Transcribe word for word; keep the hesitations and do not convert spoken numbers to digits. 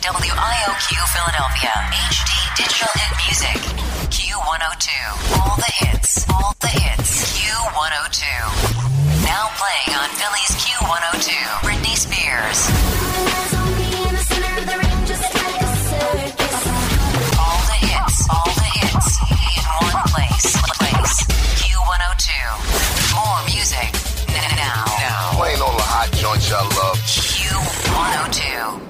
W I O Q Philadelphia, H D Digital Hit Music, Q one oh two. All the hits, all the hits, Q one oh two. Now playing on Philly's Q one oh two, Britney Spears. All the hits, all the hits, in one place, place, Q one oh two. More music, now, now. Playing all the hot joints y'all love. Q one oh two.